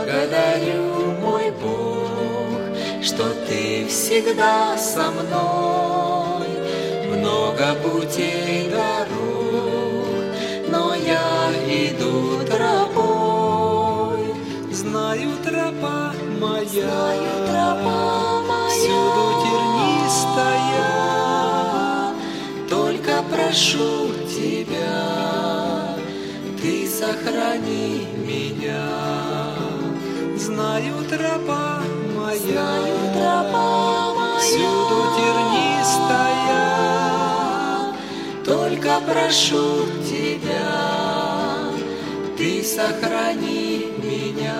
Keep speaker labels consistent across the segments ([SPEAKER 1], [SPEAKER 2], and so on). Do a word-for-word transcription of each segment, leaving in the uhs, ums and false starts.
[SPEAKER 1] Благодарю, мой Бог, что Ты всегда со мной. Много путей, дорог, но я иду тропой. Знаю, тропа моя,
[SPEAKER 2] Знаю, тропа моя,
[SPEAKER 1] всюду тернистая. Только прошу Тебя, Ты сохрани меня. Знаю, тропа моя,
[SPEAKER 2] Знаю, тропа моя,
[SPEAKER 1] всюду тернистая. Только прошу Тебя, Ты сохрани меня.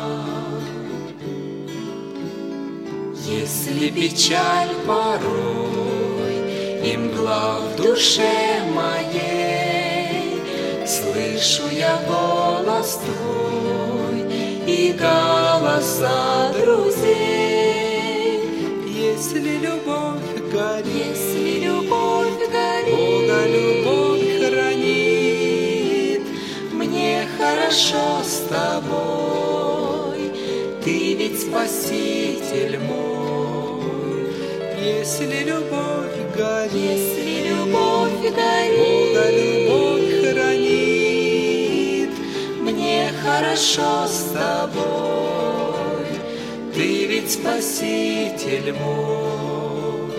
[SPEAKER 1] Если печаль порой и мгла в душе моей, слышу я голос Твой и голоса друзей. Если любовь горит,
[SPEAKER 2] если любовь горит,
[SPEAKER 1] Бога любовь хранит, мне хорошо с Тобой, Ты ведь Спаситель мой. Если любовь горит,
[SPEAKER 2] если любовь
[SPEAKER 1] Бога
[SPEAKER 2] горит,
[SPEAKER 1] любовь хранит, мне хорошо с Тобой, Ты ведь Спаситель мой.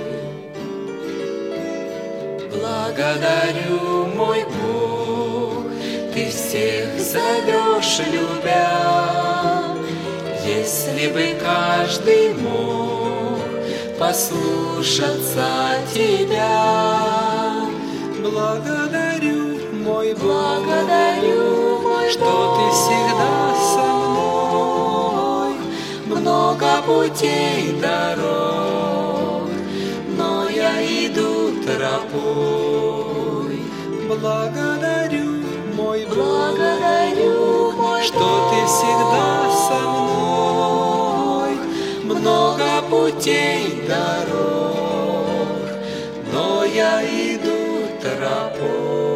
[SPEAKER 1] Благодарю, мой Бог, Ты всех зовешь, любя. Если бы каждый мог послушаться Тебя. Благодарю, мой Бог,
[SPEAKER 2] благодарю, мой
[SPEAKER 1] что
[SPEAKER 2] Бог,
[SPEAKER 1] Ты всегда со мной. Много путей, дорог, но я иду тропой. Благодарю, мой Бог,
[SPEAKER 2] благодарю, мой
[SPEAKER 1] что Ты всегда со мной. Много путей, дорог, но я иду тропой.